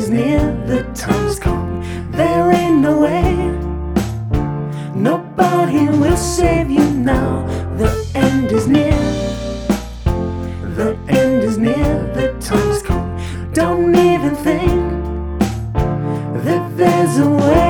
is near, the time's come. There ain't no way, nobody will save you now. The end is near, the end is near, the time's come. Don't even think that there's a way.